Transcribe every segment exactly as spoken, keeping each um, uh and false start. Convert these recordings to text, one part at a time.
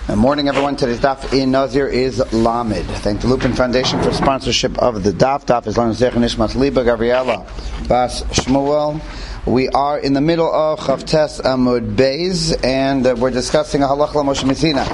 Good morning, everyone. Today's daf in Nazir is Lamed. Thank the Lupin Foundation for sponsorship of the daf. Daf is Lamed Zech Nishmat Liba Gabriela Bas Shmuel. We are in the middle of Chavtes Amud Beis, and uh, we're discussing a halach l'Moshe Messina.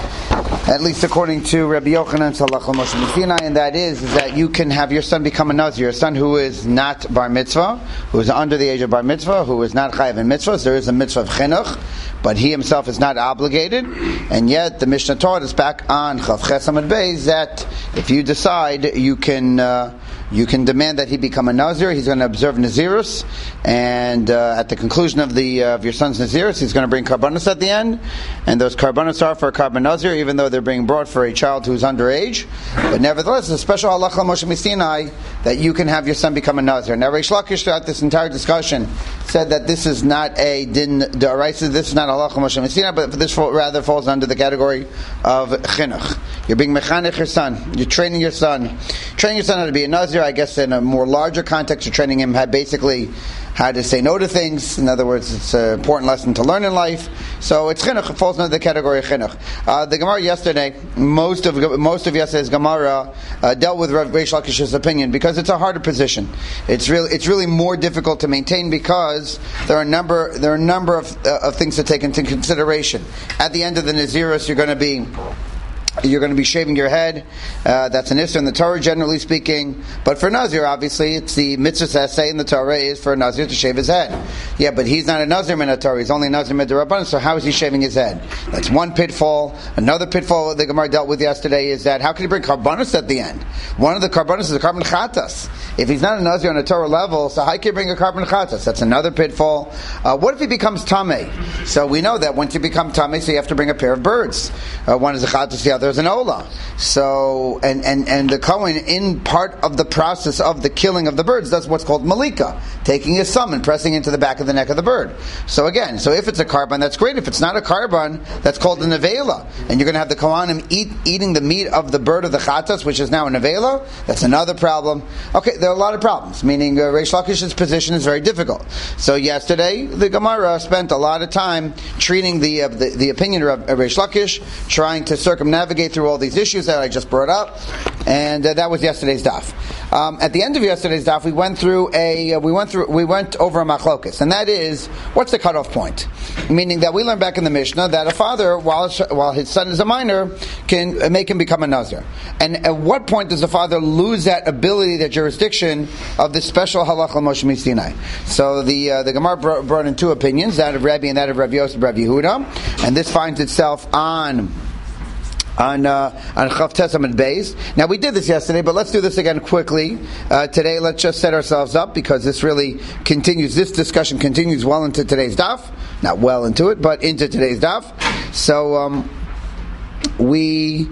At least according to Rabbi Yochanan's halach l'Moshe Messina, and that is, is that you can have your son become a Nazir, a son who is not bar mitzvah, who is under the age of bar mitzvah, who is not chayav in mitzvahs. There is a mitzvah of chinuch, but he himself is not obligated, and yet the Mishnah taught us back on Chav Ches Amud Beis that if you decide, you can uh, you can demand that he become a Nazir. He's going to observe Nazirus, and uh, at the conclusion of the uh, of your son's Nazirus, he's going to bring karbanos at the end, and those karbanos are for a karban Nazir, even though they're being brought for a child who's underage. But nevertheless, it's a special halacha Moshe Missinai that you can have your son become a Nazir. Now, Reish Lakish throughout this entire discussion said that this is not a din d'oraisa, this is not halacha Moshe Missinai, but this rather falls under the category of chinuch. You're being mechanech your son. You're training your son. Training your son how to be a Nazir, I guess in a more larger context, you're training him how basically how to say no to things. In other words, it's an important lesson to learn in life. So it's chinuch. It falls under the category of chinuch. Uh, the Gemara yesterday, most of most of yesterday's Gemara uh, dealt with Rav Reish Lakish's opinion because it's a harder position. It's really it's really more difficult to maintain because there are a number there are a number of uh, of things to take into consideration. At the end of the Nazirus, you're going to be You're going to be shaving your head. Uh, that's an issur in the Torah, generally speaking. But for Nazir, obviously, it's the mitzvah essay in the Torah is for a Nazir to shave his head. Yeah, but he's not a Nazir min Torah. He's only a Nazir min Rabbanan. So how is he shaving his head? That's one pitfall. Another pitfall the Gemara dealt with yesterday is that how can he bring karbanos at the end? One of the karbanos is a karban chatas. If he's not a Nazir on a Torah level, so how can he bring a karban chatas? That's another pitfall. Uh, what if he becomes tamei? So we know that once you become tamei, so you have to bring a pair of birds. Uh, one is a chatas, the other there's an ola. So, and, and, and the Kohen, in part of the process of the killing of the birds, does what's called malika, taking his thumb and pressing into the back of the neck of the bird. So again, so if it's a karban, that's great. If it's not a karban, that's called a nevela. And you're going to have the Kohanim eat, eating the meat of the bird of the chatas, which is now a nevela. That's another problem. Okay, there are a lot of problems, meaning uh, Reish Lakish's position is very difficult. So yesterday, the Gemara spent a lot of time treating the uh, the, the opinion of Reish Lakish, trying to circumnavigate through all these issues that I just brought up, and uh, that was yesterday's daf. Um, at the end of yesterday's daf, we went through a uh, we went through we went over a machlokas, and that is what's the cutoff point? Meaning that we learned back in the Mishnah that a father, while while his son is a minor, can make him become a Nazir. And at what point does the father lose that ability, that jurisdiction of this special halacha Moshe Missinai? So the uh, the Gemara brought, brought in two opinions, that of Rabbi and that of Rabbi Yosef, Rabbi Yehuda, and this finds itself on. On uh, on Chavtes Amud Beis. Now we did this yesterday, but let's do this again quickly. Uh, today, let's just set ourselves up because this really continues. This discussion continues well into today's daf. Not well into it, but into today's daf. So um, we.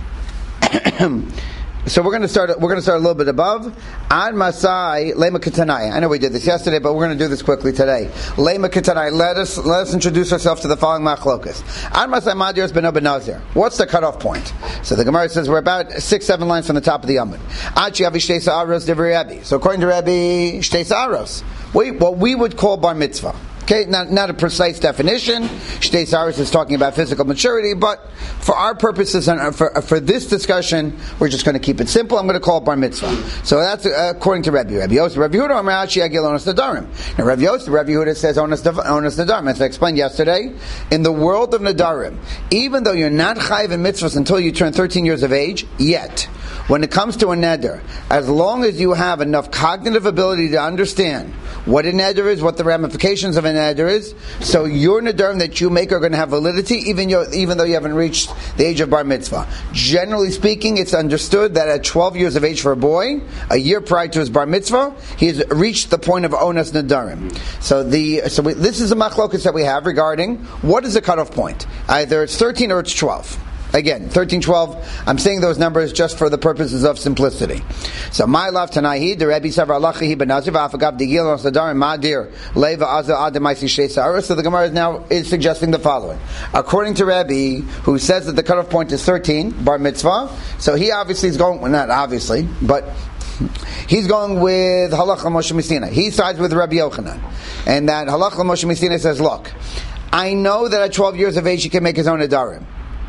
So we're going to start. We're going to start a little bit above. Ad Masai Lema Ketanai. I know we did this yesterday, but we're going to do this quickly today. Lema Ketanai. Let us let us introduce ourselves to the following machlokas. Ad Masai Madir ben Nazir. What's the cutoff point? So the Gemara says we're about six, seven lines from the top of the Amud. Achi Avi Shtei Sa'aros Divrei Rabbi. So according to Rabbi, Shtei Sa'aros, we what we would call bar mitzvah. Okay, not, not a precise definition. Shtei Sa'aros is talking about physical maturity, but for our purposes and for, for this discussion, we're just going to keep it simple. I'm going to call it bar mitzvah. So that's uh, according to Rabbi. Rabbi Yosef, Rabbi Yehuda, Amarachi Agil Onas Nadarim. Now Rabbi Yosef, Rabbi Yehuda says Onas Nadarim. As I explained yesterday, in the world of Nadarim, even though you're not chayiv in mitzvahs until you turn thirteen years of age, yet, when it comes to a neder, as long as you have enough cognitive ability to understand what a neder is, what the ramifications of a neder is, so your nederim that you make are going to have validity, even, even though you haven't reached the age of bar mitzvah. Generally speaking, it's understood that at twelve years of age for a boy, a year prior to his bar mitzvah, he has reached the point of onas nederim. So the so we, this is a machlokas that we have regarding what is the cutoff point. Either it's thirteen or it's twelve. Again, thirteen, twelve, I'm saying those numbers just for the purposes of simplicity. So, my love tanahi, the Rebbe Savar Alachi Benazir, Vafagav Digil on Sadar and Madir, Leva Azza Adamaisi Shesara. So the Gemara is now is suggesting the following. According to Rebbe, who says that the cutoff point is thirteen, bar mitzvah, so he obviously is going, well, not obviously, but he's going with Halacha Moshe Missinai. He sides with Rabbi Yochanan. And that Halacha Moshe Missinai says, look, I know that at twelve years of age he can make his own Adarim.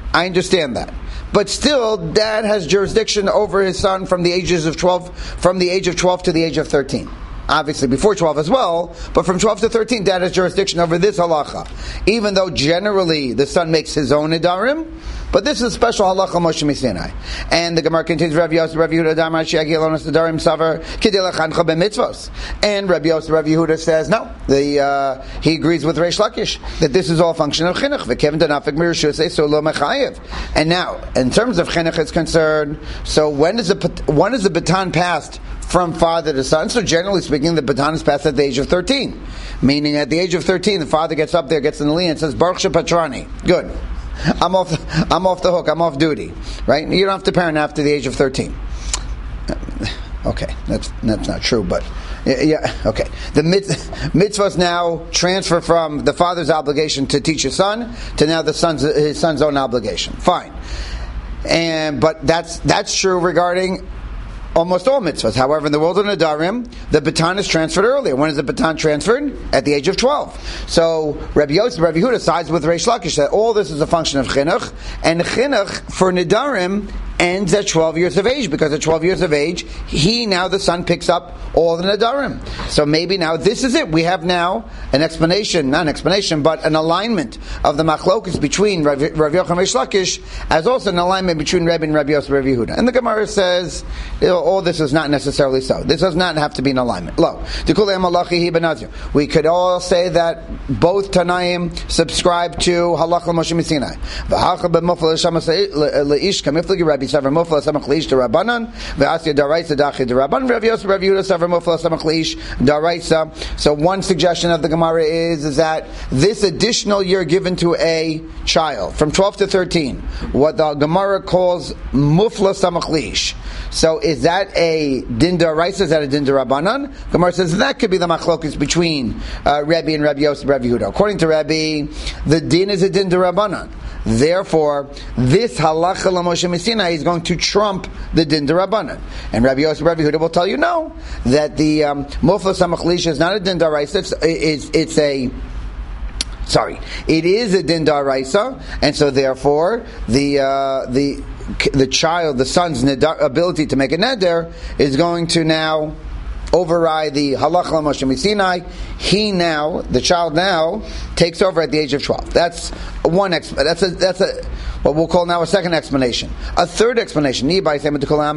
I understand that. But still, dad has jurisdiction over his son from the ages of twelve, from the age of twelve to the age of thirteen. Obviously before twelve as well, but from twelve to thirteen, dad has jurisdiction over this halacha. Even though generally the son makes his own nidarim, but this is a special halacha Moshe Misinai. And the Gemara continues, Rav Yosef, Rav Yehuda, Damar Shiagi Elonas Nidarim Savar Kidei Lechancha b'mitzvos. And Rav Yosef, Rav Yehuda says no. The uh, he agrees with Reish Lakish that this is all a function of chinuch. V'kevin danafik mirshusei so lo mechayev. And now, in terms of chinuch is concerned, so when is the when is the baton passed from father to son? So generally speaking, the baton is passed at the age of thirteen. Meaning at the age of thirteen, the father gets up there, gets in the lean, and says, Baruch Shepatrani. Good. I'm off, I'm off the hook, I'm off duty. Right? You don't have to parent after the age of thirteen. Okay, that's that's not true, but yeah, okay. The mitzvahs now transfer from the father's obligation to teach his son to now the son's his son's own obligation. Fine. And but that's that's true regarding almost all mitzvahs. However, in the world of Nadarim, the baton is transferred earlier. When is the baton transferred? At the age of twelve. So, Rabbi Yosef, Rabbi Yehuda sides with Reish Lakish that all this is a function of chinuch, and chinuch for Nadarim ends at twelve years of age, because at twelve years of age, he now, the son, picks up all the Nadarim. So maybe now this is it. We have now an explanation, not an explanation, but an alignment of the machlokus between Rav Yochanan and Reish Lakish, as also an alignment between Rebbe and Rabbi Yosef and Rabbi Yehuda. And the Gemara says, you know, all this is not necessarily so. This does not have to be an alignment. Lo. We could all say that both Tanaim subscribe to Halacha Moshe Misinai. Savar Mufla Samach Leish Darabanan, Ve'asya Daraisa Dachi Daraban, Rav Yosef Rav Yehuda Savar Mufla Samach Leish Daraisa. So one suggestion of the Gemara is, is that this additional year given to a child from twelve to thirteen, what the Gemara calls Mufla Samach Leish. So is that a Din Daraisa? Is that a Din Darabanan? Gemara says that could be the machlokes between uh, Rebbe and Rabbi Yosef Rabbi Yehuda. According to Rebbe, the Din is a Din Darabanan. Therefore, this halacha l'Moshe Misinai is going to trump the din d'Rabbanan. And Rabbi Yosef, Rabbi Yehuda will tell you no, that the mufla samach leish is not a din d'Oraisa. It's, it's, it's a sorry, it is a din d'Oraisa, and so therefore the uh, the the child, the son's neder, ability to make a neder is going to now override the halacha l'Moshe Misinai. He now, the child now, takes over at the age of twelve. That's one. Exp- that's a. That's a. What we'll call now a second explanation. A third explanation. Let, let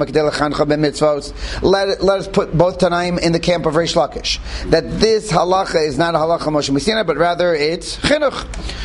us put both Tanaim in the camp of Reish Lakish. That this halacha is not a halacha Moshe Misinai, but rather it's chinuch.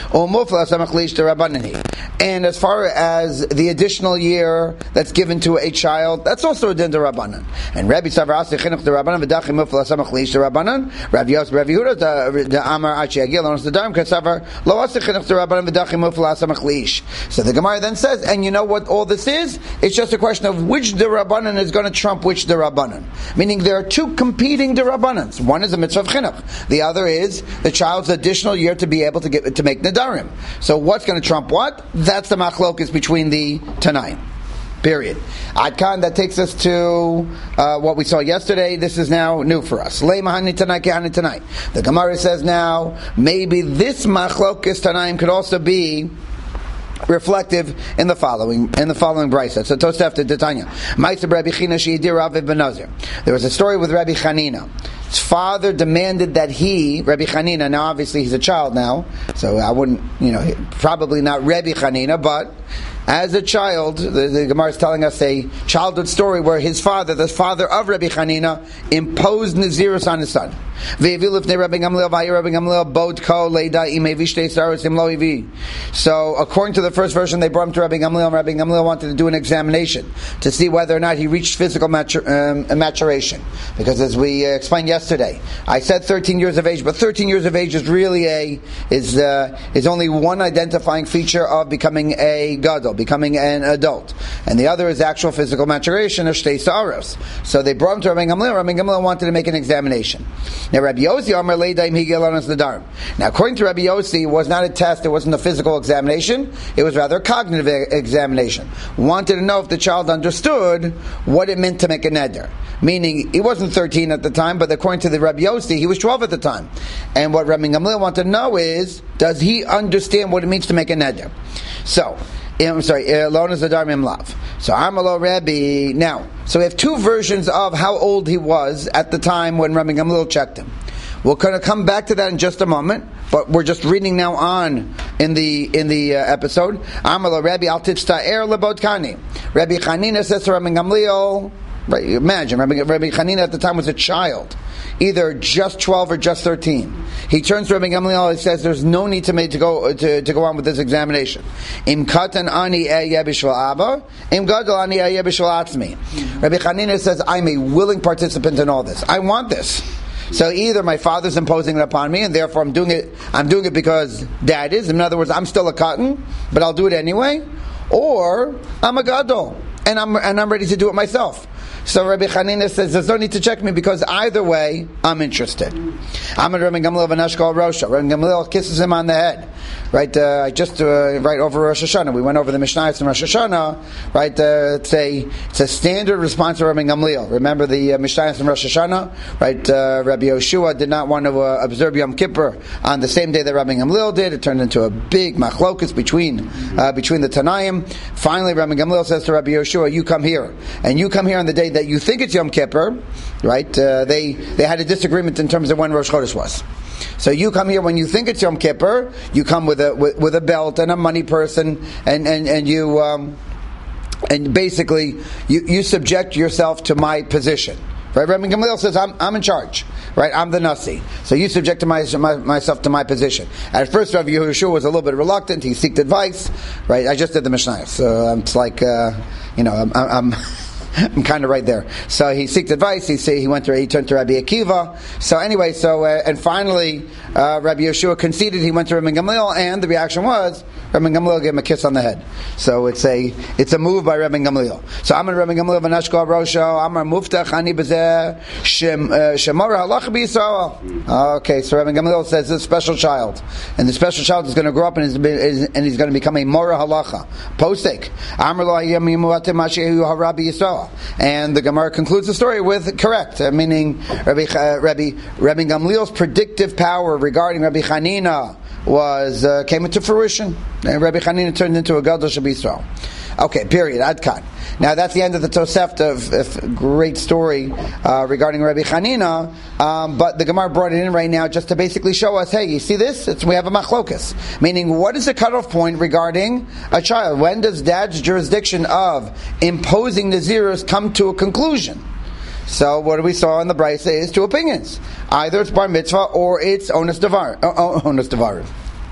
And as far as the additional year that's given to a child, that's also a din d'Rabbanan. And Rabbi Savar Asi chinuch d'Rabbanan v'dachi mufla samach leish d'Rabbanan. Rabbi Yosef, Rabbi Yehuda, the Amar Achi Agil, on the Darim Kasavar lo Asi chinuch d'Rabbanan v'dachi mufla samach leish. So the Gemara then says, and you know what all this is? It's just a question of which d'Rabbanan is going to trump which d'Rabbanan. Meaning there are two competing d'Rabbanans. One is a mitzvah of chinuch. The other is the child's additional year to be able to get to make nedarim. So what's going to trump what? That's the machlokes between the Tanaim. Period. Adkan, that takes us to uh, what we saw yesterday. This is now new for us. The Gemara says now, maybe this machlokes Tanaim could also be reflective in the following in the following brisa. So Tosefta Tanya. Ma'aser Rabbi China she'edir Rav ben Nazir. There was a story with Rabbi Chanina. His father demanded that he, Rabbi Chanina, now obviously he's a child now, so I wouldn't, you know, probably not Rabbi Chanina, but as a child, the, the Gemara is telling us a childhood story where his father, the father of Rabbi Chanina, imposed Nazirus on his son. So, according to the first version, they brought him to Rabbi Gamliel, and Rabbi Gamliel wanted to do an examination to see whether or not he reached physical matur- um, maturation. Because as we uh, explained yesterday, I said thirteen years of age, but thirteen years of age is really a is uh, is only one identifying feature of becoming a gadol, becoming an adult, and the other is actual physical maturation of shtei sa'aros. So they brought him to Rabbi Gamliel. Rabbi Gamliel wanted to make an examination. Now Rabbi Yossi Amar Leidaim Higelonas Nadarim. Now according to Rabbi Yossi, it was not a test, it wasn't a physical examination, it was rather a cognitive examination. Wanted to know if the child understood what it meant to make a neder. Meaning, he wasn't thirteen at the time, but according to the Rabbi Yossi, he was twelve at the time. And what Rabbi Gamliel wanted to know is, does he understand what it means to make a neder? So, I'm sorry, Lonas Nadarim Im Lav. So Amalo Rebbe. Now, so we have two versions of how old he was at the time when Rabbi Gamliel checked him. We're going to come back to that in just a moment, but we're just reading now on in the in the uh, episode. Amalo Rebbe Al Titzta'er Lebodkani. Rabbi Chanina says to Rabbi Gamliel, right, imagine, Rabbi, Rabbi Chanina at the time was a child, either just twelve or just thirteen. He turns to Rabbi Gamliel and says, "There's no need to make to go to, to go on with this examination. Im katan ani ehyeh b'shvil abba, im gadol ani ehyeh b'shvil atzmi." Rabbi Chanina says, "I'm a willing participant in all this. I want this. So either my father's imposing it upon me, and therefore I'm doing it. I'm doing it because Dad is. In other words, I'm still a cotton, but I'll do it anyway, or I'm a gadol, and I'm and I'm ready to do it myself." So Rabbi Chanina says, "There's no need to check me because either way, I'm interested." Amar Rabbi Gamliel v'nashkol rosha. Rabbi Gamliel kisses him on the head. Right, uh, just uh, right over Rosh Hashanah. We went over the Mishnayos in Rosh Hashanah. Right, uh, it's a it's a standard response to Rabbi Gamliel. Remember the uh, Mishnayos in Rosh Hashanah. Right, uh, Rabbi Yoshua did not want to uh, observe Yom Kippur on the same day that Rabbi Gamliel did. It turned into a big machlokus between uh, between the Tanaim. Finally, Rabbi Gamliel says to Rabbi Yoshua, "You come here, and you come here on the day that you think it's Yom Kippur." Right, uh, they they had a disagreement in terms of when Rosh Chodesh was. So you come here when you think it's Yom Kippur. You come with a with, with a belt and a money purse, and and and, and you um, and basically you, you subject yourself to my position. Right? Rabbi Gamliel says, I'm I'm in charge. Right? I'm the Nasi. So you subject to my, my, myself to my position. At first, Rabbi Yehoshua was a little bit reluctant. He sought advice. Right? I just did the Mishnah, so it's like uh, you know I'm. I'm I'm kind of right there. So he sought advice. He say he went to he turned to Rabbi Akiva. So anyway, so uh, and finally, uh, Rabbi Yeshua conceded. He went to Rabbi Gamliel, and the reaction was Rabbi Gamliel gave him a kiss on the head. So it's a it's a move by Rabbi Gamliel. So Amar Rabbi Gamliel v'nashkol rosho Amar muftach ani b'zeh shem shemara halacha b'Yisrael. Okay, so Rabbi Gamliel says this special child, and the special child is going to grow up and is, is and he's going to become a mora halacha posek. Amar lo hayem yimuatim mashehu harabi Yisrael. And the Gemara concludes the story with correct, uh, meaning Rabbi, uh, Rabbi Rabbi Gamliel's predictive power regarding Rabbi Chanina was uh, came into fruition. And Rabbi Chanina turned into a gadol shel Yisrael. Okay, period. Adkan. Now that's the end of the Tosefta of, of great story uh, regarding Rabbi Chanina. Um, but the Gemara brought it in right now just to basically show us, hey, you see this? It's, we have a machlokas. Meaning, what is the cutoff point regarding a child? When does dad's jurisdiction of imposing Nazirus come to a conclusion? So what we saw in the Brisa is two opinions. Either it's bar mitzvah or it's onus devar. Oh, oh, onus devarim.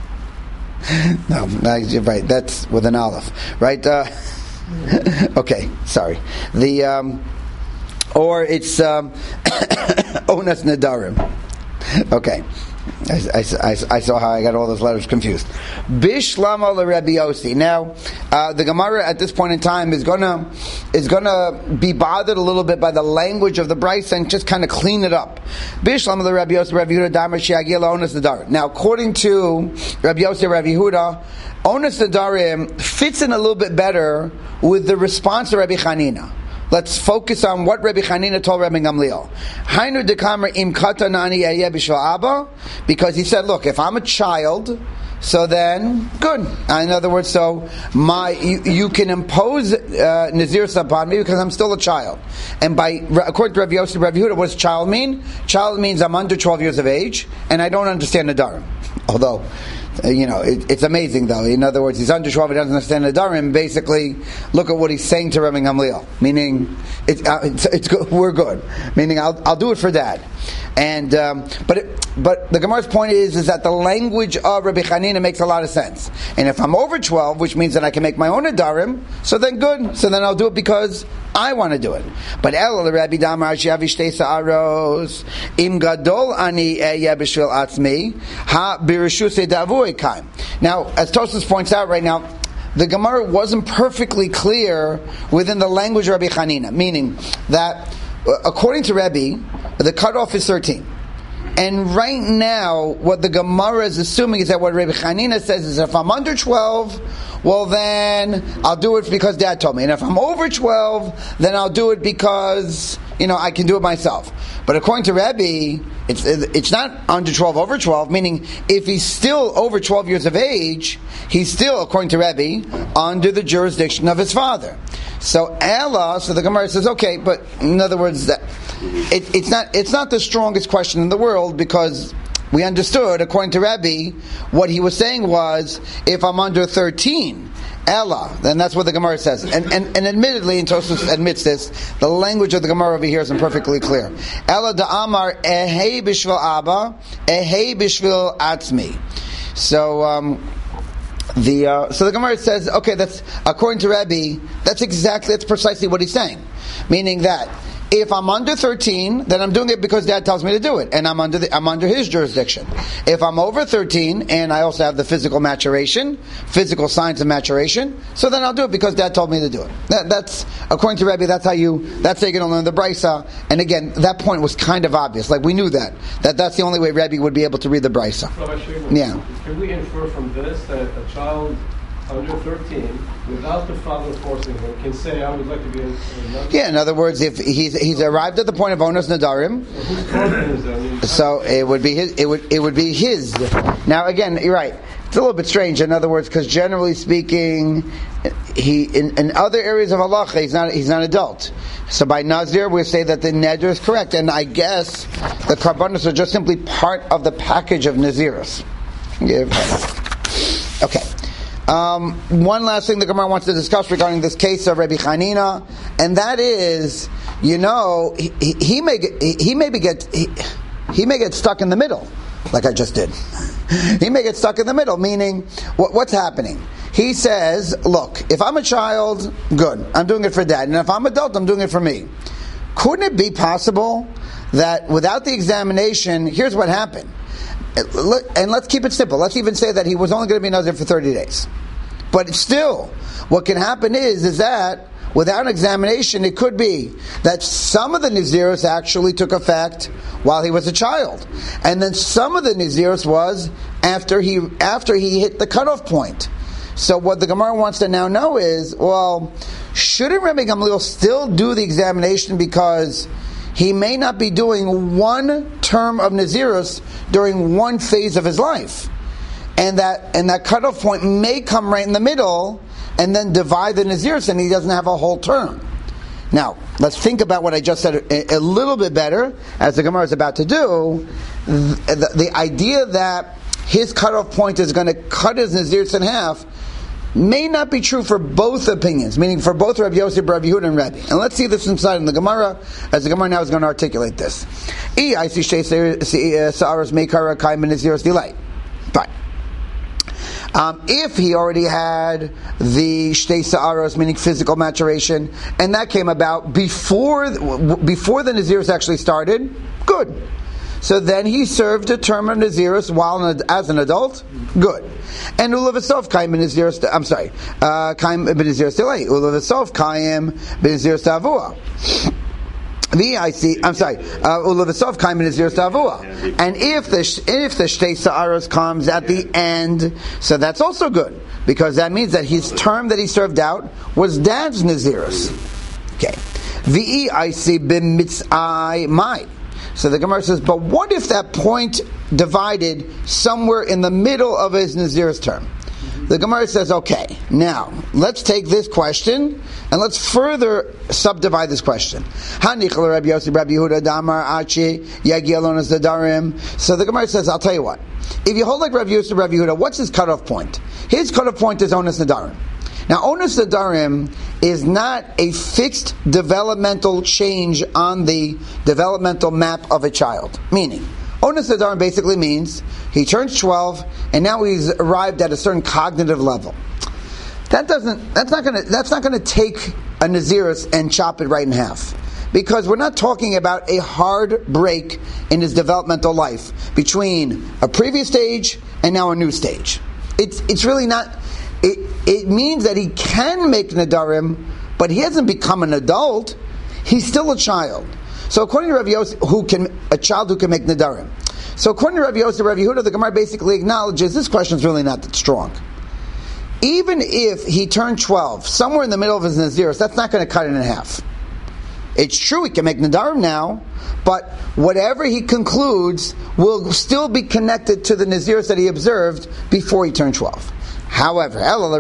No, no, you're right. That's with an aleph, right? Uh, okay, sorry. The um, or it's um, onas nadarim. Okay, I, I, I, I saw how I got all those letters confused. Bishlama l'Rebbe Yossi. Now, uh, the Gemara at this point in time is gonna is gonna be bothered a little bit by the language of the Brisa and just kind of clean it up. Bishlama l'Rebbe Yossi, Rabbi Yehuda Damar she'agil onas nadarim. Now, according to Rabbi Yossi, Rabbi Yehuda, onas nadarim fits in a little bit better with the response of Rabbi Chanina. Let's focus on what Rabbi Chanina told Rabbi Gamliel. Hainu dekamer im katanani ehyeh b'shvil abba, because he said, look, if I'm a child, so then good. In other words, so my you, you can impose uh, Nazirus upon me because I'm still a child. And by according to Rabbi Yossi, Rabbi Yehuda, what does child mean? Child means I'm under twelve years of age and I don't understand Nadarim. Although, Uh, you know, it, it's amazing though. In other words, he's under twelve, he doesn't understand the Nadarim. Basically, look at what he's saying to Rabbi Gamliel. Meaning, it, uh, it's, it's good, we're good. Meaning, I'll, I'll do it for Dad. And um, but it, but the Gemara's point is is that the language of Rabbi Chanina makes a lot of sense. And if I'm over twelve, which means that I can make my own Nadarim, so then good. So then I'll do it because I want to do it. But El Rabbi Damar Shiavi Shtei Sa'aros Im Gadol Ani Ehyeh B'Shvil Atzmi Ha B'Reshus Davui Kaim. Now, as Tosfos points out right now, the Gemara wasn't perfectly clear within the language of Rabbi Chanina, meaning that according to Rabbi, the cutoff is thirteen. And right now, what the Gemara is assuming is that what Rabbi Chanina says is if I'm under twelve, well then I'll do it because Dad told me. And if I'm over twelve, then I'll do it because you know, I can do it myself. But according to Rebbe, it's it's not under twelve over twelve, meaning if he's still over twelve years of age, he's still, according to Rebbe, under the jurisdiction of his father. So Ella, so the Gemara says, okay, but in other words, that it, it's not it's not the strongest question in the world, because we understood, according to Rebbe, what he was saying was, if I'm under thirteen, Ella, then that's what the Gemara says. And and, and admittedly, and Tosfos admits this, the language of the Gemara over here isn't perfectly clear. Ella da Amar ehei bishvil Abba, ehei bishvil Atzmi. So, um, the uh, so the Gemara says, okay, that's according to Rebbe, that's exactly, that's precisely what he's saying. Meaning that if I'm under thirteen, then I'm doing it because Dad tells me to do it, and I'm under the, I'm under his jurisdiction. If I'm over thirteen, and I also have the physical maturation, physical signs of maturation, so then I'll do it because Dad told me to do it. That, that's according to Rebbe. That's how you. That's how you're going to learn the Brisa. And again, that point was kind of obvious. Like we knew that. That that's the only way Rebbe would be able to read the Brisa. Yeah. Can we infer from this that a child under thirteen, without the father forcing him, can say, I would like to be a, a Yeah, in other words, if he's he's arrived at the point of onus nadarim, so, whose problem is that? I mean, so it would be his. It would it would be his. Now again, you're right. It's a little bit strange. In other words, because generally speaking, he in, in other areas of halacha, he's not he's not an adult. So by nazir, we say that the neder is correct, and I guess the karbanos are just simply part of the package of nazirus. Yeah. Okay. Um, one last thing the Gemara wants to discuss regarding this case of Rabbi Chanina, and that is, you know, he, he, he may get, he, he maybe get he, he may get stuck in the middle, like I just did. He may get stuck in the middle, meaning what, what's happening? He says, "Look, if I'm a child, good, I'm doing it for Dad, and if I'm adult, I'm doing it for me." Couldn't it be possible that without the examination, here's what happened? And let's keep it simple. Let's even say that he was only going to be nazir for thirty days. But still, what can happen is, is that without an examination, it could be that some of the nazirus actually took effect while he was a child, and then some of the nazirus was after he after he hit the cutoff point. So what the Gemara wants to now know is, well, shouldn't Rabbi Gamliel still do the examination, because he may not be doing one term of nazirus during one phase of his life, and that and that cutoff point may come right in the middle, and then divide the nazirus, and he doesn't have a whole term. Now, let's think about what I just said a, a little bit better, as the Gemara is about to do. The, the, the idea that his cutoff point is going to cut his nazirus in half may not be true for both opinions, meaning for both Rabbi Yosef, Rabbi Yehuda, and Rebbe. And let's see this inside in the Gemara, as the Gemara now is going to articulate this. Fine. Um, if he already had the shtei sa'aros, meaning physical maturation, and that came about before before the nazirus actually started, good. So then he served a term of nazirus while as an adult, good. And ulavasov kaim ben nazirus. I'm sorry, kaim ben nazirus delay. Ulavasov kaim ben nazirus tavua. The I see. I'm sorry. Ulavasov kaim ben nazirus tavua. And if the if the shtei sa'aros comes at the end, so that's also good, because that means that his term that he served out was Dad's nazirus. Okay. The I see ben mitzai mai. So the Gemara says, but what if that point divided somewhere in the middle of his nazirus term? Mm-hmm. The Gemara says, okay, now let's take this question and let's further subdivide this question. So the Gemara says, I'll tell you what. If you hold like Rabbi Yosef, Rabbi Yehuda, what's his cutoff point? His cutoff point is onus nadarim. Now, onus nadarim is not a fixed developmental change on the developmental map of a child. Meaning, onus nadarim basically means he turns twelve and now he's arrived at a certain cognitive level. That doesn't. That's not going to. That's not going to take a nazirus and chop it right in half, because we're not talking about a hard break in his developmental life between a previous stage and now a new stage. It's it's really not. It, it means that he can make nadarim, but he hasn't become an adult. He's still a child. So according to Rabbi Yosef, who can a child who can make nadarim. So according to Rabbi Yosef, Rabbi Yehuda, the Gemara basically acknowledges this question is really not that strong. Even if he turned twelve, somewhere in the middle of his nazirus, that's not going to cut it in half. It's true he can make Nadarim now, but whatever he concludes will still be connected to the Nazirus that he observed before he turned twelve. However,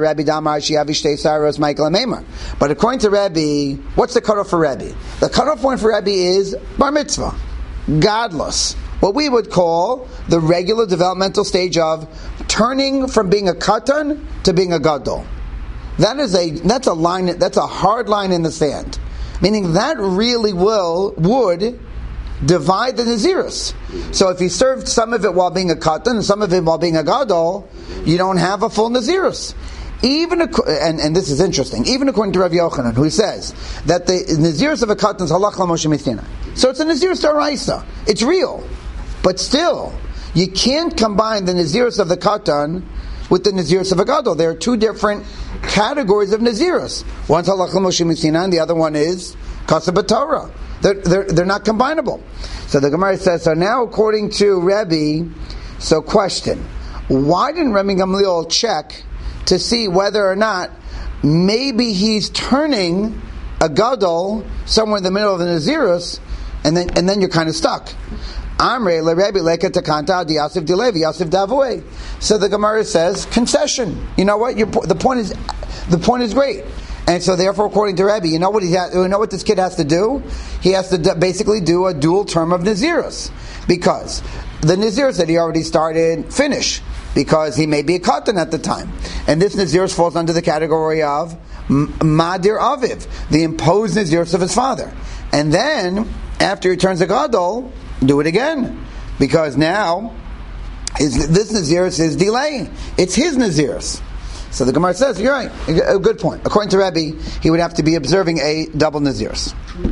but according to Rebbe, what's the cutoff for Rebbe? The cutoff point for Rebbe is bar mitzvah, godless, what we would call the regular developmental stage of turning from being a katan to being a gadol. That is a that's a line that's a hard line in the sand, meaning that really will would divide the Nazirus. So if you served some of it while being a katan and some of it while being a gadol, you don't have a full Nazirus. Even and, and this is interesting. Even according to Rav Yochanan, who says that the Nazirus of a katan is halach l'Moshe Mitzina. So it's a Nazirus d'oraisa. It's real, but still you can't combine the Nazirus of the katan with the Nazirus of a gadol. There are two different categories of Nazirus. One's halach l'Moshe Mitzina, and the other one is kaseh b'Torah. They're, they're, they're not combinable. So the Gemara says, so now according to Rebbe, so question, why didn't Rabbi Gamliel check to see whether or not maybe he's turning a gadol somewhere in the middle of the Nazirus, and then and then you're kind of stuck. Amrei leRebbe lekatakanta di Yosef dilevi Yosef davue. So the Gemara says concession. You know what? Your, the point is the point is great. And so, therefore, according to Rebbe, you know what he ha- you know what this kid has to do? He has to d- basically do a dual term of Nazirus, because the Nazirus that he already started finish, because he may be a katan at the time, and this Nazirus falls under the category of M- Madir Aviv, the imposed Nazirus of his father. And then, after he turns a gadol, do it again, because now his, this Nazirus is delay. It's his Nazirus. So the Gemara says, you're right, a good point. According to Rebbe, he would have to be observing a double Nazirus.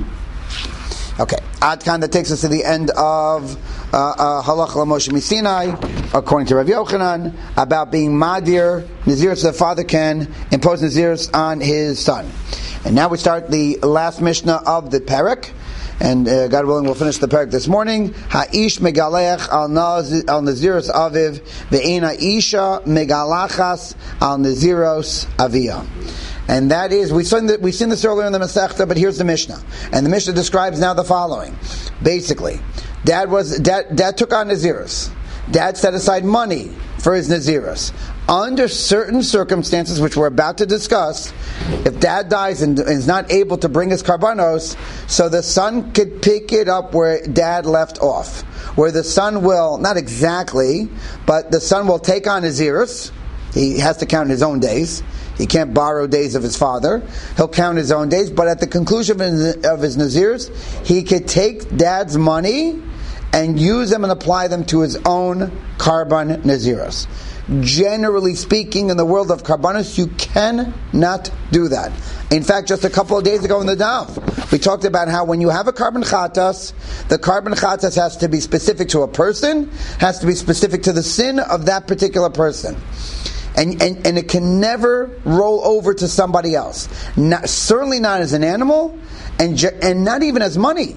Okay, Ad Kan, that takes us to the end of uh, Halach l'Moshe Misinai, according to Rav Yochanan, about being Madir, Nazirus, so the father can impose Nazirus on his son. And now we start the last Mishnah of the Perek. And uh, God willing, we'll finish the parak this morning. Ha'ish megalech al Nazirus aviv ve'ena isha megalachas al Naziros aviyah. And that is, we've seen, we've seen this earlier in the Masechta, but here's the Mishnah. And the Mishnah describes now the following. Basically, dad was dad, dad took on Nazirus. Dad set aside money for his Nazirus. Under certain circumstances, which we're about to discuss, if dad dies and is not able to bring his karbanos, so the son could pick it up where dad left off. Where the son will, not exactly, but the son will take on Nazirus. He has to count his own days. He can't borrow days of his father. He'll count his own days, but at the conclusion of his, of his Nazirus, he could take dad's money and use them and apply them to his own karban Nazirus. Generally speaking, in the world of karbanos, you cannot do that. In fact, just a couple of days ago in the daf, we talked about how when you have a karban chatas, the karban chatas has to be specific to a person, has to be specific to the sin of that particular person. And, and, and it can never roll over to somebody else. Not, certainly not as an animal, and, and not even as money.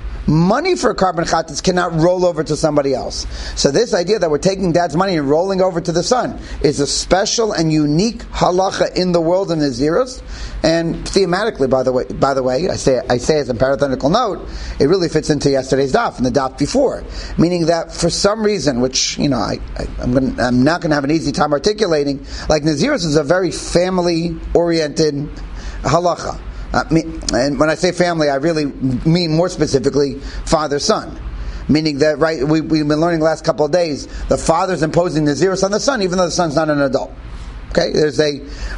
Money for a karban chatas cannot roll over to somebody else. So this idea that we're taking dad's money and rolling over to the son is a special and unique halacha in the world of Nazirus. And thematically, by the way, by the way, I say I say as a parenthetical note, it really fits into yesterday's daf and the daf before, meaning that for some reason, which you know, I, I I'm gonna, I'm not going to have an easy time articulating, like Nazirus is a very family-oriented halacha. Uh, and when I say family, I really mean more specifically father-son. Meaning that, right, we, we've been learning the last couple of days, the father's imposing Nazirus on the son, even though the son's not an adult. Okay? There's a,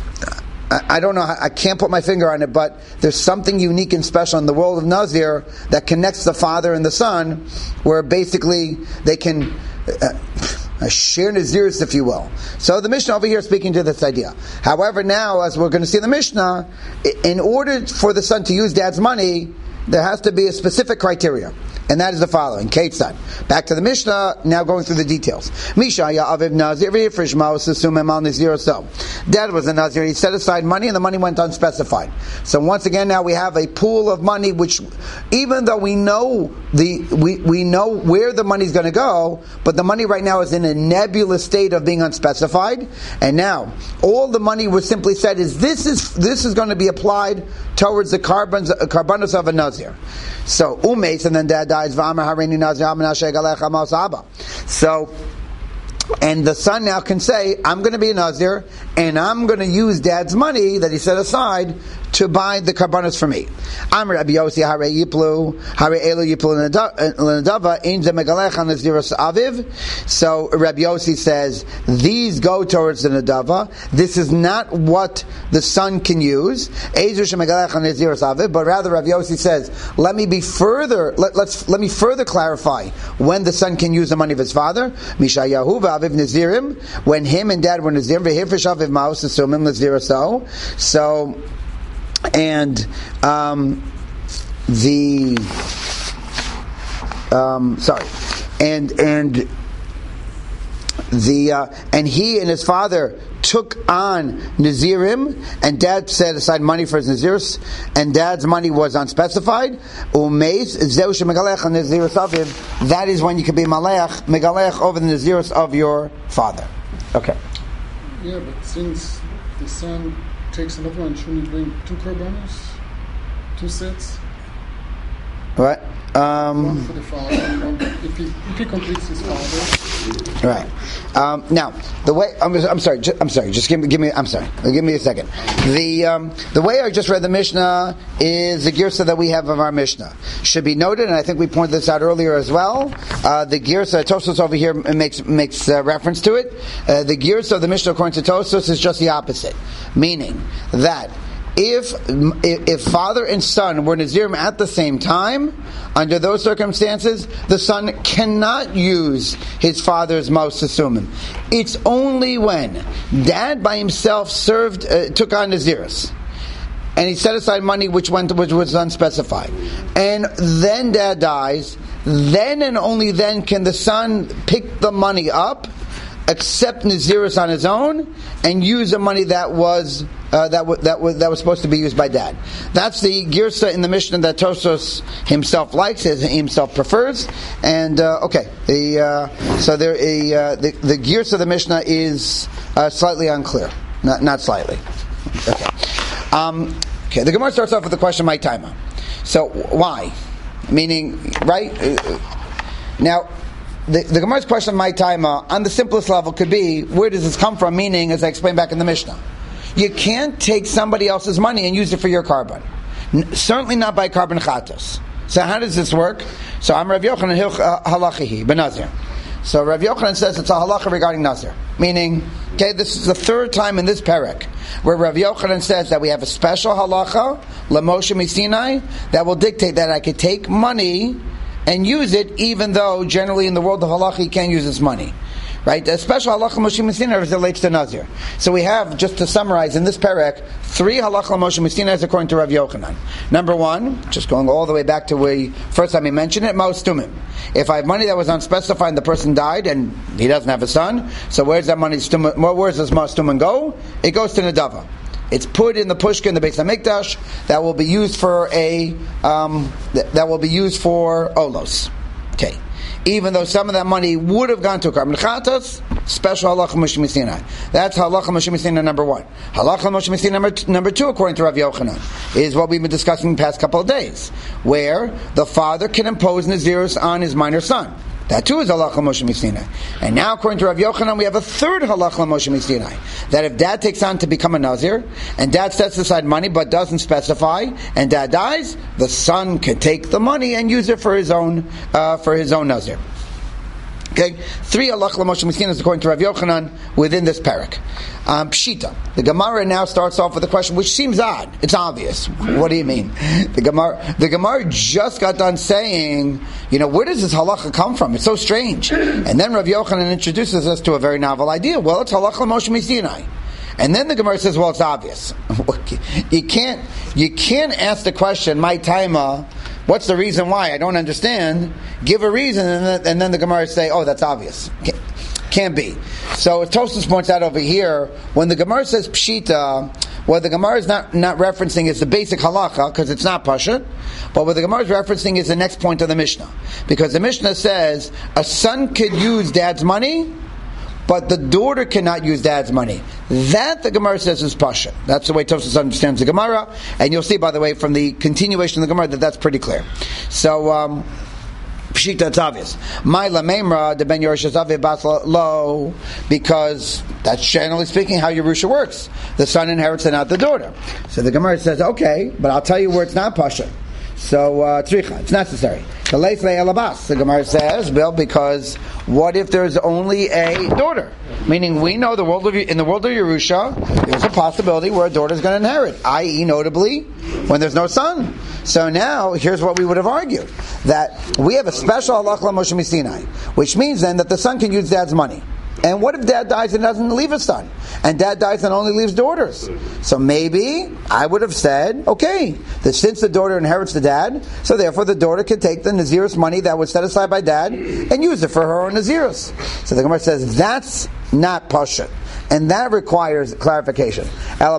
I, I don't know, I can't put my finger on it, but there's something unique and special in the world of Nazir that connects the father and the son, where basically they can uh, a share Nazirus, if you will. So the Mishnah over here is speaking to this idea. However, now, as we're going to see in the Mishnah, in order for the son to use dad's money, there has to be a specific criteria. And that is the following. Ketzad. Back to the Mishnah, now going through the details. Misha ya aviv nazir v'yifrish ma'os asumem al nazir so. Dad was a nazir, he set aside money and the money went unspecified. So once again now we have a pool of money which, even though we know the we, we know where the money is going to go, but the money right now is in a nebulous state of being unspecified. And now, all the money was simply said is this is this is going to be applied towards the carbons, uh, carbonos of a nazir. So, umes, and then dad dies. So, and the son now can say, I'm going to be a nazir, and I'm going to use dad's money that he set aside to buy the karbanos for me. I'm Rabbi Yossi, hare yiplu, hare elu yiplu l'nadava, ein ze megalech on naziros aviv. So Rabbi Yossi says, these go towards the nadava. This is not what the son can use. Ezu she megalech on naziros aviv. But rather Rabbi Yossi says, let me be further, let, let's, let me further clarify when the son can use the money of his father. Mishayahu v'aviv nazirim, when him and dad were nazirim, v'hirfish aviv ma'os asumim naziroso. So, and um, the um, sorry, and and the uh, and he and his father took on nazirim, and dad set aside money for his naziris, and dad's money was unspecified. Umeis zeu shemegalech on naziris aviv. That is when you can be malech megalech over the naziris of your father. Okay. Yeah, but since the son takes another one, shouldn't he bring two korbanos? Two sets? Right. Um, one for the father, one if he, if he completes his father. Right. Um, now, the way I'm, I'm sorry, ju- I'm sorry. Just give me, give me. I'm sorry. Give me a second. The um, the way I just read the Mishnah is the girsa that we have of our Mishnah. Should be noted, and I think we pointed this out earlier as well. Uh, the girsa Tosfos over here makes makes uh, reference to it. Uh, the girsa of the Mishnah according to Tosfos is just the opposite, meaning that If, if father and son were Nazirim at the same time, under those circumstances, the son cannot use his father's Maos Asumim. It's only when dad by himself served, uh, took on Naziris, and he set aside money which went which was unspecified, and then dad dies, then and only then can the son pick the money up, accept Naziris on his own, and use the money that was uh, that w- that was that was supposed to be used by dad. That's the girsa in the Mishnah that Tosfos himself likes, himself prefers. And uh, okay, the uh, so there a uh, the the girsa of the Mishnah is uh, slightly unclear, not not slightly. Okay, um, okay. The Gemara starts off with the question, "My timer." So why? Meaning, right uh, now. The, the Gemara's question, my timer, on the simplest level could be, where does this come from? Meaning, as I explained back in the Mishnah, you can't take somebody else's money and use it for your carbon. N- certainly not by carbon chatos. So how does this work? So I'm Rav Yochanan halachihi benazir. So Rav Yochanan says it's a halacha regarding nazir. Meaning, okay, this is the third time in this perek where Rav Yochanan says that we have a special halacha, Lamoshe Misinai, that will dictate that I could take money and use it, even though generally in the world of halacha you can't use this money, right? A special halacha Moshe Messina relates to Nazir. So we have, just to summarize in this perek, three halacha Moshe Messina according to Rav Yochanan. Number one, just going all the way back to where first time he mentioned it, Maos Tumim. If I have money that was unspecified and the person died and he doesn't have a son, so where's that money? Where does Maos Tumim go? It goes to Nadava. It's put in the pushka in the Beis Hamikdash that will be used for a um, th- that will be used for olos. Okay, even though some of that money would have gone to carbon chatas, special halacha Moshe Messina. That's halacha Moshe Messina number one. Halacha Moshe Messina number t- number two, according to Rav Yochanan, is what we've been discussing the past couple of days, where the father can impose nazirus on his minor son. That too is halacha Moshe Messina. And now, according to Rav Yochanan, we have a third halacha Moshe Messina, that if dad takes on to become a nazir, and dad sets aside money but doesn't specify, and dad dies, the son can take the money and use it for his own uh, for his own nazir. Okay, three halacha Moshe Messina according to Rav Yochanan within this parak. Um, Pshita. The Gemara now starts off with a question which seems odd. It's obvious. What do you mean? The Gemara, the Gemara just got done saying, you know, where does this halacha come from? It's so strange. And then Rav Yochanan introduces us to a very novel idea. Well, it's halacha Moshe Messina. And then the Gemara says, well, it's obvious. You can't, you can't ask the question, my taima, What's the reason why? I don't understand. Give a reason, and then, and then the Gemara say, oh, that's obvious. Can't, can't be. So Tosfos points out over here, when the Gemara says Pshita, what the Gemara is not, not referencing is the basic halacha, because it's not Pasha, but what the Gemara is referencing is the next point of the Mishnah. Because the Mishnah says, a son could use dad's money, but the daughter cannot use dad's money. That the Gemara says is Pasha. That's the way Tosfos understands the Gemara, and you'll see, by the way, from the continuation of the Gemara, that that's pretty clear. So, um, Pshita, it's obvious. My lamemra, the ben Yerush Aviv bas lo, because that's generally speaking how Yerusha works. The son inherits and not the daughter. So the Gemara says, okay, but I'll tell you where it's not Pasha. So, uh, tzricha, it's necessary. The leiflei elabas, the Gemara says, Bill, because what if there's only a daughter? Meaning, we know the world of, in the world of Yerusha, there's a possibility where a daughter is going to inherit, that is, notably, when there's no son. So now, here's what we would have argued. That we have a special halach l'Moshe Misinai, which means then that the son can use dad's money. And what if dad dies and doesn't leave a son? And dad dies and only leaves daughters? So maybe I would have said, okay, that since the daughter inherits the dad, so therefore the daughter can take the Nazirus money that was set aside by dad and use it for her own Nazirus. So the Gemara says that's not Pasha. And that requires clarification. So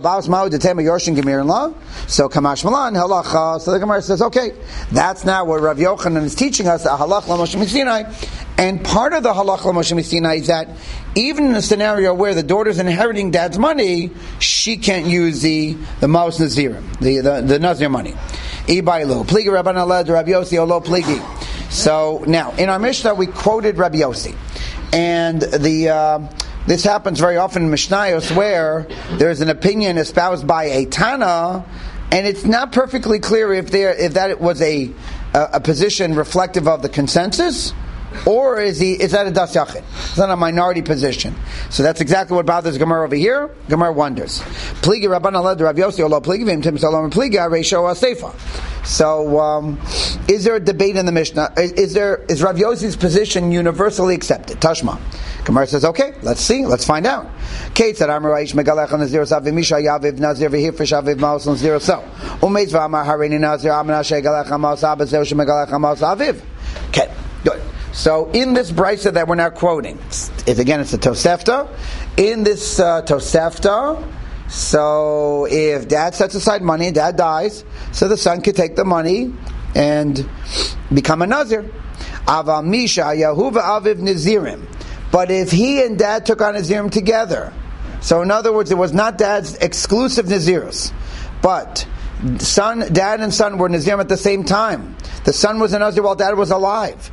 Kamash Malan halacha. So the Gemara says, okay, that's now what Rav Yochanan is teaching us, a halach l'Moshe Misinai. And part of the halach l'Moshe Misinai is that even in a scenario where the daughter's inheriting dad's money, she can't use the the Maos Nazirim, the the, the Nazir money. Ibailu pligi Rabban Aled Rabbi Yossi Olo pligi. So now in our Mishnah we quoted Rabbi Yossi, and the. Uh, This happens very often in Mishnayos where there's an opinion espoused by a Tana, and it's not perfectly clear if there if that was a a, a position reflective of the consensus, or is he is that a das yachid? It's not a minority position. So that's exactly what bothers Gemara over here. Gemara wonders. Pligi Rabban Aled Rav Yossi Olo Pligi Vim Tim Salom Pligi Areisho Aseifa. So, um, is there a debate in the Mishnah? Is, is there is Rav Yossi's position universally accepted? Tashma. Gemara says, okay, let's see, let's find out. Kate said, "Amar Raish Megalech Nazir Sav Misha Yaviv Nazir V'Hifresh Aviv Maos Nazir So." Umeitz V'Amar Harini Nazir Amar Shegalech Maos Aviv Zeu Shemegalech Maos Aviv. Okay, good. So in this brisa that we're now quoting, it's, again it's a Tosefta. In this uh, Tosefta, so if dad sets aside money, dad dies, so the son can take the money and become a Nazir. Aval Misha Yahuva Aviv Nazirim. But if he and dad took on Nazirim together, so in other words, it was not dad's exclusive Nazirus, but son, dad and son were Nazirim at the same time. The son was a Nazir while dad was alive.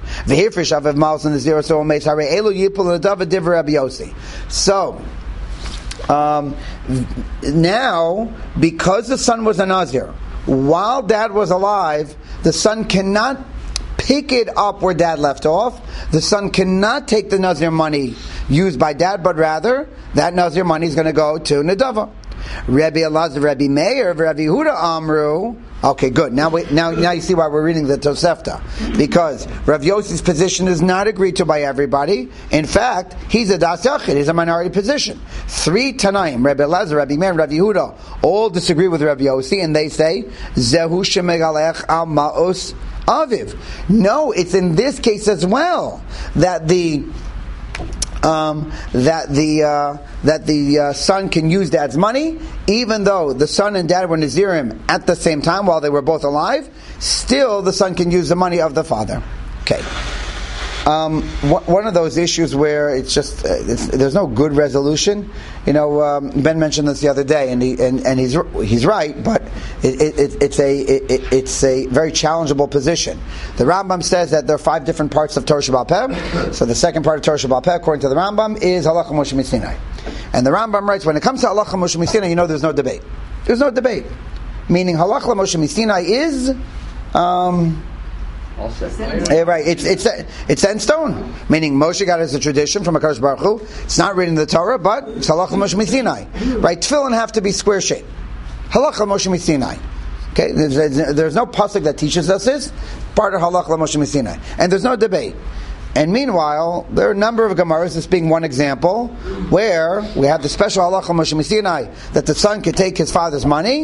So, um, now, because the son was a Nazir, while dad was alive, the son cannot pick it up where dad left off. The son cannot take the Nazir money used by dad, but rather, that Nazir money is going to go to Nedava. Rabbi Elazar, Rabbi Meir, Rabbi Yehuda Amru. Okay, good. Now, we, now, now you see why we're reading the Tosefta, because Rav Yossi's position is not agreed to by everybody. In fact, he's a das yachid. He's a minority position. Three Tanaim, Rabbi Elazar, Rabbi Meir, Rabbi Yehuda, all disagree with Rabbi Yossi, and they say Zehu shemegalech al maos aviv. No, it's in this case as well that the Um, that the uh, that the uh, son can use dad's money, even though the son and dad were Nazirim at the same time while they were both alive. Still, the son can use the money of the father. Okay. Um, wh- one of those issues where it's just uh, it's, there's no good resolution. You know, um, Ben mentioned this the other day, and he and, and he's he's right, but it, it, it's a it, it's a very challengeable position. The Rambam says that there are five different parts of Torah Sheba'al Peh. So the second part of Torah Sheba'al Peh, according to the Rambam, is Halacha Moshe Misinai. And the Rambam writes, when it comes to Halacha Moshe Misinai, you know there's no debate. There's no debate. Meaning Halacha Moshe Misinai is. Um, Yeah, right. It's it's it's set in stone. Meaning Moshe got it as a tradition from HaKadosh Baruch Hu. It's not written in the Torah, but it's halacha Moshe Misinai. Right? Tefillin have to be square shaped. Halacha Moshe Misinai. Okay. There's, there's no pasuk that teaches us this. Part of halacha Moshe Misinai, and there's no debate. And meanwhile, there are a number of Gemaras, this being one example, where we have the special halacha Moshe Misinai that the son could take his father's money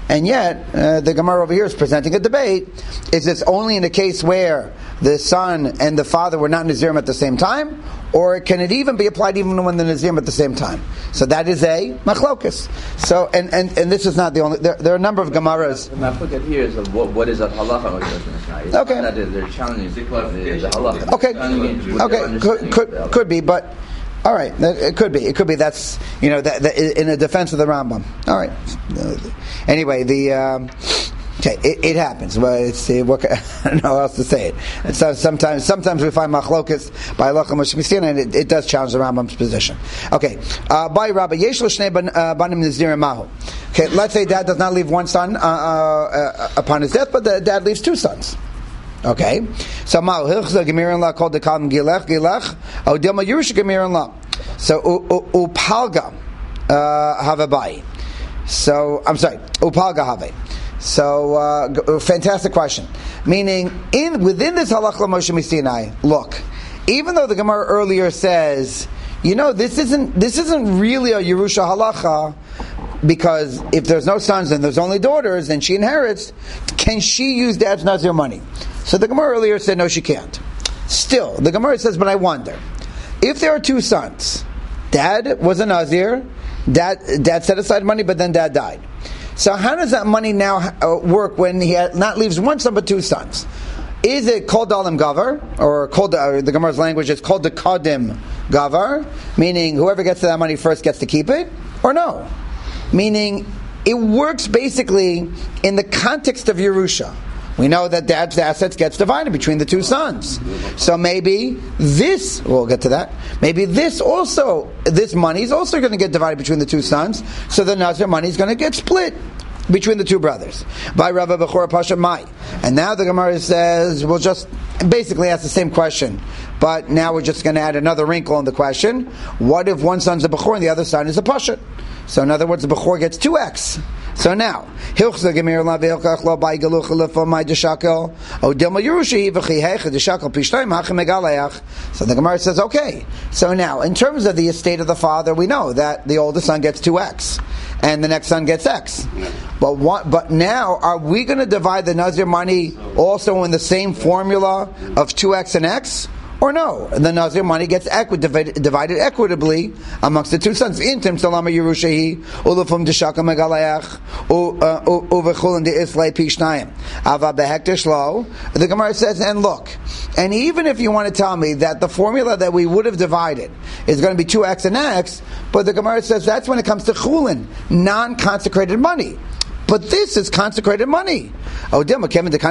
And yet, uh, the Gemara over here is presenting a debate. Is this only in a case where the son and the father were not Nazirim at the same time? Or can it even be applied even when the Nazirim at the same time? So that is a machlokus. So, and, and, and this is not the only, there, there are a number of Gemaras. The machloket here is of what, what is a halacha? It's okay. Not that they're challenging the, the halacha. Okay, okay, could, could, could be, but all right, it could be. It could be that's, you know, that, that in a defense of the Rambam. All right. Anyway, the um, okay, it, it happens. Well, it's uh, what, I don't know how else to say it. And so sometimes, sometimes we find machlokas by halacha mishmisina, and it, it does challenge the Rambam's position. Okay, uh, by Rabbi Yesh l'shnei banim nazirim mahu. Okay, let's say dad does not leave one son uh, uh, upon his death, but the dad leaves two sons. Okay, so Ma'u Hilchza Gemirin La called the Kalm Gilech Gilech Odilma Yerusha Gemirin La. So Upalga Havabai. So I'm sorry, Upalga Have. So uh, fantastic question. Meaning, in within this halach Moshe Misinai, look, even though the Gemara earlier says, you know, this isn't this isn't really a Yerusha halacha. Because if there's no sons and there's only daughters and she inherits, can she use dad's Nazir money? So the Gemara earlier said no, she can't. Still, the Gemara says, but I wonder, if there are two sons, dad was a Nazir, dad, dad set aside money, but then dad died. So how does that money now uh, work when he had, not leaves one son but two sons? Is it called Dalim Gavar, or called uh, the Gemara's language is called the Kadim Gavar, meaning whoever gets to that money first gets to keep it, or no? Meaning, it works basically in the context of Yerusha. We know that dad's assets gets divided between the two sons. So maybe this, we'll get to that, maybe this also, this money is also going to get divided between the two sons, so the Nazir money is going to get split between the two brothers. By Rabbi Bechor Pasha Mai. And now the Gemara says, we'll just basically ask the same question, but now we're just going to add another wrinkle in the question. What if one son's a Bechor and the other son is a Pasha? So in other words, the Bechor gets two X. So now, Hilchza Gemir La Veilchach Lo Bai Galuch Lefo Mai Deshakel Odilma Yerushi V'Chi Hecha Deshakel Pishtayim Hachem Megaleach. So the Gemara says, okay. So now, in terms of the estate of the father, we know that the oldest son gets two X, and the next son gets X. But what? But now, are we going to divide the Nazir money also in the same formula of two X and X? Or no, the Nazir money gets equi- divided, divided equitably amongst the two sons. Intim salama Yerushahi ulufum deshaka megalayach uvechulin de islay pishnayim ava behekter shlo. The Gemara says, and look, and even if you want to tell me that the formula that we would have divided is going to be two X and X, but the Gemara says that's when it comes to chulin, non-consecrated money. But this is consecrated money. Or the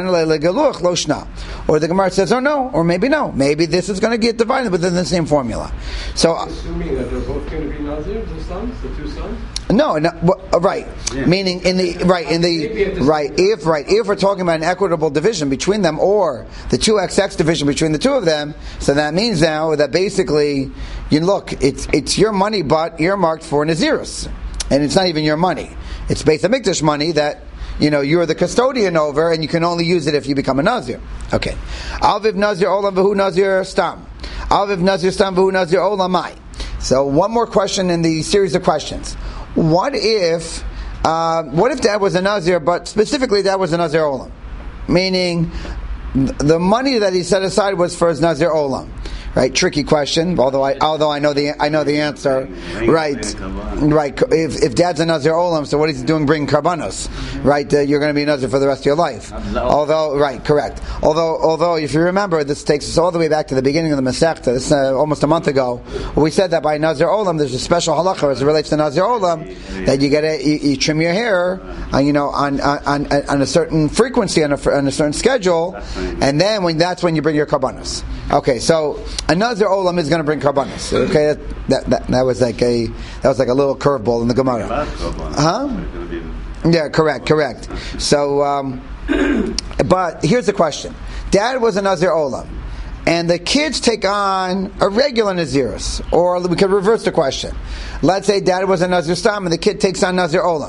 Gemara says, oh no, or maybe no. Maybe this is going to get divided within the same formula. So, assuming that they're both going to be Nazir, the sons, the two sons? No, no well, right. Yeah. Meaning in the right in the right if right if we're talking about an equitable division between them, or the two X X division between the two of them, so that means now that basically, you look, it's it's your money but earmarked for Nazirus, and it's not even your money. It's Beit HaMikdash money that, you know, you're the custodian over, and you can only use it if you become a Nazir. Okay. Alviv Nazir Olam V'hu Nazir Stam. Alviv Nazir Stam V'hu Nazir Olam Mai. So one more question in the series of questions. What if, uh, what if dad was a Nazir, but specifically dad was a Nazir Olam? Meaning, the money that he set aside was for his Nazir Olam. Right, tricky question. Although I, although I know the, I know the answer. Right, right. If if dad's a Nazir Olam, so what is he doing? Bringing karbanos, right? Uh, you're going to be a Nazir for the rest of your life. Although, right, correct. Although, although, if you remember, this takes us all the way back to the beginning of the Masechta. This uh, almost a month ago. We said that by Nazir Olam, there's a special halacha as it relates to Nazir Olam that you get a, you, you trim your hair, uh, you know, on on on a certain frequency on a, on a certain schedule, and then when that's when you bring your karbanos. Okay, so a Nazir Olam is going to bring karbanos. Okay, that, that that that was like a that was like a little curveball in the Gemara. Huh? Yeah, correct, correct. So, um, but here's the question: dad was a Nazir Olam, and the kids take on a regular Nazirus, or we could reverse the question. Let's say dad was a Nazir Stam, and the kid takes on Nazir Olam.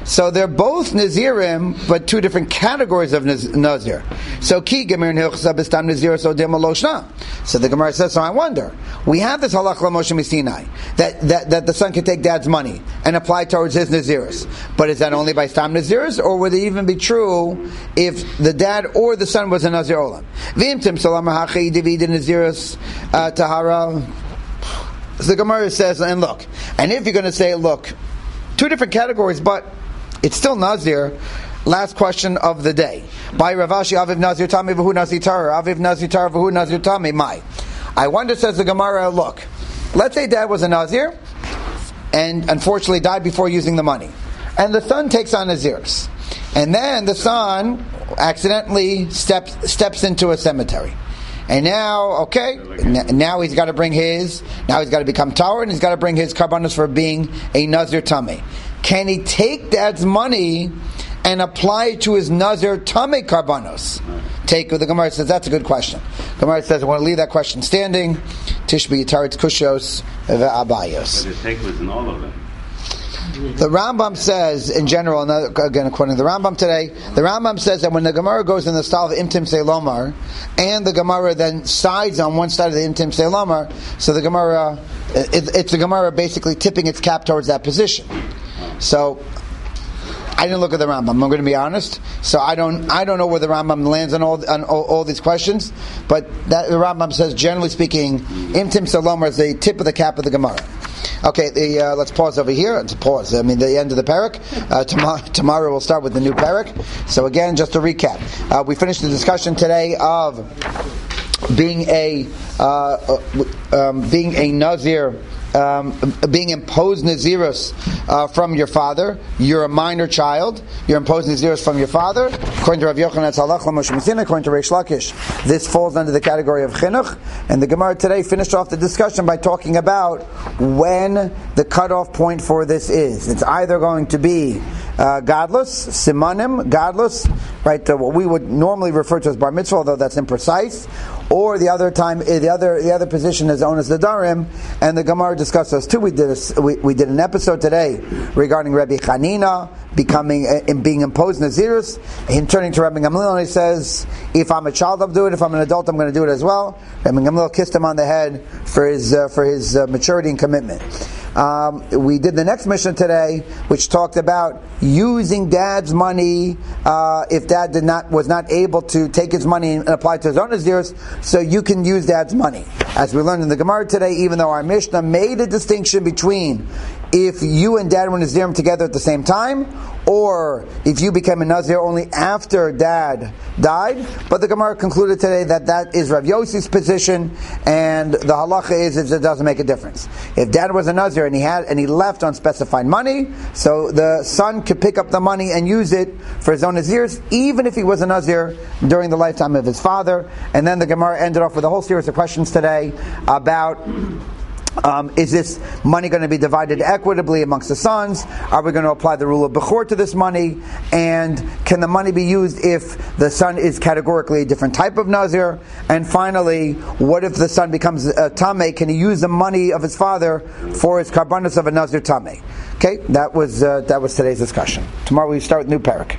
So they're both Nazirim, but two different categories of naz- Nazir. So ki gemir nilchsa b'stam Nazir so dim aloshna. So the Gemara says, so I wonder, we have this halach l'Moshe Misinai, that, that, that the son can take dad's money and apply towards his Naziris. But is that only by stam Naziris, or would it even be true if the dad or the son was a Nazir Olam? V'imtim salamar hachi divid Naziris tahara. So the Gemara says, and look, and if you're going to say, look, two different categories, but it's still Nazir. Last question of the day. By Ravashi, Aviv Nazir Tami v'hu Nazir Tar, Aviv Nazir Tar v'hu Nazir Tami. My, I wonder, says the Gemara. Look, let's say dad was a Nazir, and unfortunately died before using the money, and the son takes on Naziris, and then the son accidentally steps steps into a cemetery. And now, okay, n- now he's got to bring his, now he's got to become Tower, and he's got to bring his karbanos for being a Nazir Tameh. Can he take dad's money and apply it to his Nazir Tameh karbanos? Take, the Gemara says, that's a good question. Gemara says, I want to leave that question standing. Tishbi Yitaritz Kushos Ve'abayos. But his take was in all of them. The Rambam says, in general, again according to the Rambam today, the Rambam says that when the Gemara goes in the style of Imtim Seilomar, and the Gemara then sides on one side of the Imtim Seilomar, so the Gemara, it, it's the Gemara basically tipping its cap towards that position. So, I didn't look at the Rambam, I'm going to be honest. So I don't I don't know where the Rambam lands on all on all, all these questions, but that, the Rambam says, generally speaking, Imtim Seilomar is the tip of the cap of the Gemara. Okay, the, uh, let's pause over here. Let's pause. I mean, the end of the parak. Uh, tomorrow, tomorrow we'll start with the new parak. So again, just to recap, uh, we finished the discussion today of being a uh, um, being a Nazir. Um, being imposed Nazirus uh, from your father. You're a minor child. You're imposed Nazirus from your father. According to Rav Yochanan, it's halach l'Moshe Misinai. According to Reish Lakish, this falls under the category of chinuch. And the Gemara today finished off the discussion by talking about when the cutoff point for this is. It's either going to be uh, godless, simanim, godless, right? Uh, what we would normally refer to as bar mitzvah, although that's imprecise. Or the other time, the other the other position is owned as the darim, and the Gemara discussed those too. We did a, we, we did an episode today regarding Rabbi Chanina becoming uh, being imposed Nazirus, him turning to Rabbi Gamliel and he says, "If I'm a child, I'll do it. If I'm an adult, I'm going to do it as well." Rabbi Gamliel kissed him on the head for his uh, for his uh, maturity and commitment. Um, we did the next mission today, which talked about using dad's money uh, if dad did not was not able to take his money and apply it to his own Naziris, so you can use dad's money. As we learned in the Gemara today, even though our Mishnah made a distinction between if you and dad were Nazirim together at the same time, or if you became a Nazir only after dad died, but the Gemara concluded today that that is Rav Yossi's position, and the halacha is, is it doesn't make a difference. If dad was a Nazir and he had and he left unspecified money, so the son could pick up the money and use it for his own Nazirs, even if he was a Nazir during the lifetime of his father. And then the Gemara ended off with a whole series of questions today about Um, is this money going to be divided equitably amongst the sons? Are we going to apply the rule of Bechor to this money? And can the money be used if the son is categorically a different type of Nazir? And finally, what if the son becomes a Tameh? Can he use the money of his father for his karbanos of a Nazir Tameh? Okay, that was uh, that was today's discussion. Tomorrow we start with new parak.